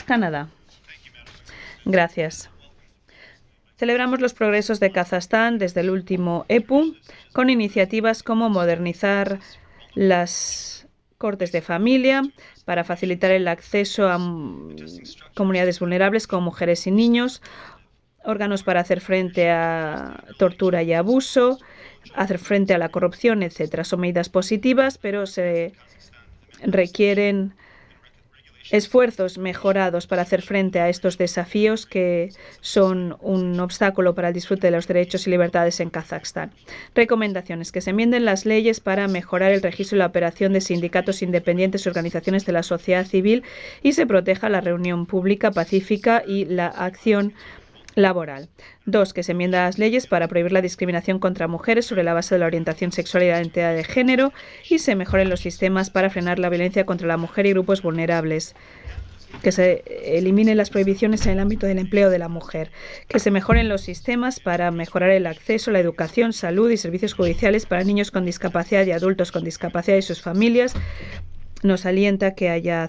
Canadá. Gracias. Celebramos los progresos de Kazajstán desde el último EPU con iniciativas como modernizar las cortes de familia para facilitar el acceso a comunidades vulnerables como mujeres y niños, órganos para hacer frente a tortura y abuso, hacer frente a la corrupción, etc. Son medidas positivas, pero se requieren esfuerzos mejorados para hacer frente a estos desafíos que son un obstáculo para el disfrute de los derechos y libertades en Kazajstán. Recomendaciones: que se enmienden las leyes para mejorar el registro y la operación de sindicatos independientes y organizaciones de la sociedad civil y se proteja la reunión pública pacífica y la acción laboral. 2. Que se enmienden las leyes para prohibir la discriminación contra mujeres sobre la base de la orientación sexual y la identidad de género y se mejoren los sistemas para frenar la violencia contra la mujer y grupos vulnerables. Que se eliminen las prohibiciones en el ámbito del empleo de la mujer. Que se mejoren los sistemas para mejorar el acceso a la educación, salud y servicios judiciales para niños con discapacidad y adultos con discapacidad y sus familias. Nos alienta que haya